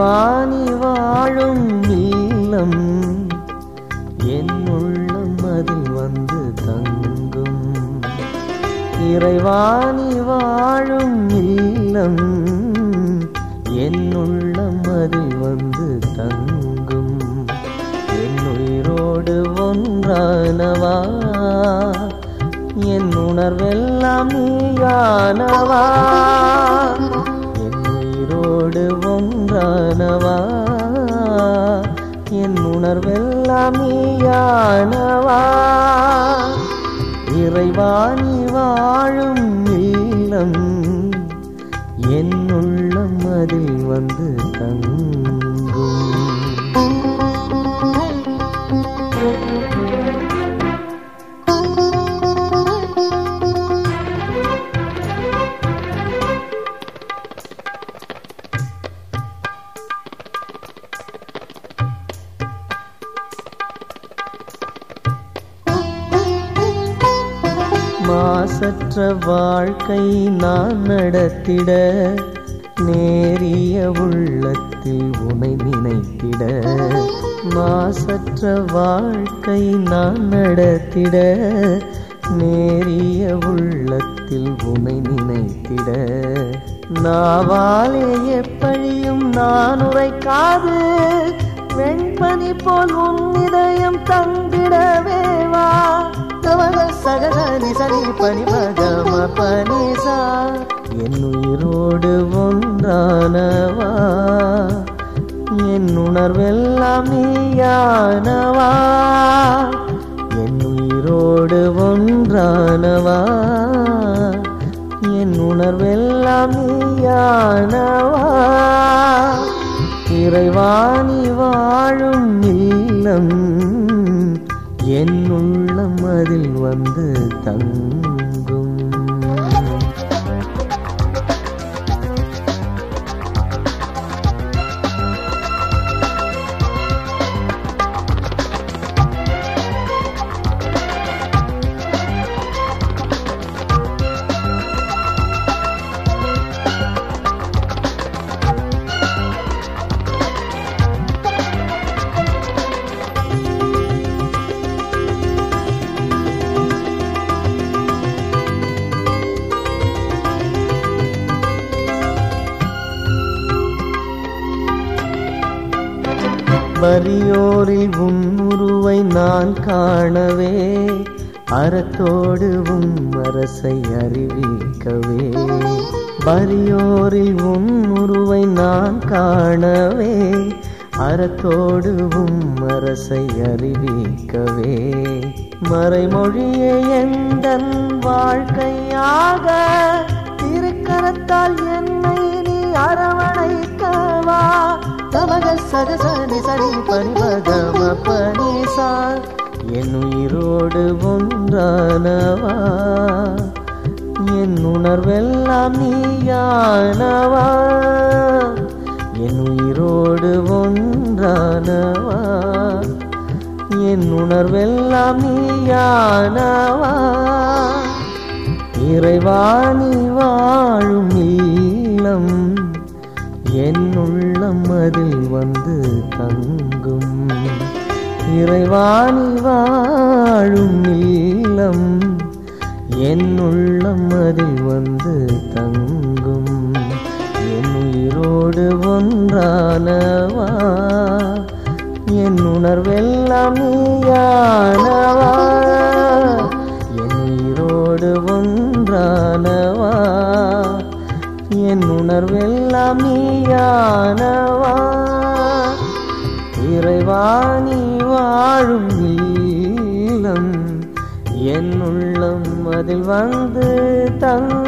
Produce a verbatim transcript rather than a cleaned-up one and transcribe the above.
இறைவாணி வாழும் இல்லம் என் உள்ளம் அதில் வந்து தங்கும். இறைவாணி வாழும் இல்லம் என் உள்ளம் அதில் வந்து தங்கும். என் உயிரோடு ஒன்றானவா, என் உணர்வெல்லாம் நீயானவா. என் உயிரோடு ஒன்றானவா, என் உணர்வெல்லாம் நீயானவா. இறைவாணி வாழும் இல்லம் என் உள்ளம் அதில் வந்து தங்கும். மாசற்ற வாழ்க்கை நான் நடத்திட, நேரிய உள்ளத்தில் உனை நினைத்திட. மாசற்ற வாழ்க்கை நான் நடத்திட, நேரிய உள்ளத்தில் உனை நினைத்திட. நாவாலே எப்படியும் நான் உரைக்காது, வெண்பனி போல் உன் இதயம் தந்திடவேவா. சகசனி சனி பனி பகம பனிசா. என் உயிரோடு ஒன்றானவா, என் உணர்வெல்லாம் நீயானவா. என் உயிரோடு ஒன்றானவா, என் உணர்வெல்லாம் நீயானவா. இறைவாணி வாழும் இல்லம் என் உள்ளம் அதில் வந்து தங்கும். வரியோரில் உன் உருவை நான் காணவே, அறத்தோடு உன் அரசை அறிவிக்கவே. வரியோரில் உன் உருவை நான் காணவே, அறத்தோடு உன் அரசை அறிவிக்கவே. மறைமொழியை எந்தன் வாழ்க்கையாக, திருக்கரத்தால் என்னை நீ அரவணைக்கவா. தமக சகசனி சனி பனி பகம பனிசா. என் உயிரோடு ஒன்றானவா, என் உணர்வெல்லாம் நீயானவா. என் உயிரோடு ஒன்றானவா, என் உணர்வெல்லாம் நீயானவா. இறைவாணி வாழும் இல்லம் என் உள்ளம் அதில் வந்து தங்கும். இறைவாணி வாழும் இல்லம் என் உள்ளம் அதில் வந்து தங்கும். என் உயிரோடு ஒன்றானவா, என் உணர்வெல்லாம் நீயானவா. என் உயிரோடு ஒன்றானவா, என் உணர்வெல்லாம் நீயானவா. இறைவாணி வாழும் இல்லம் என் உள்ளம் அதில் வந்து தங்கும்.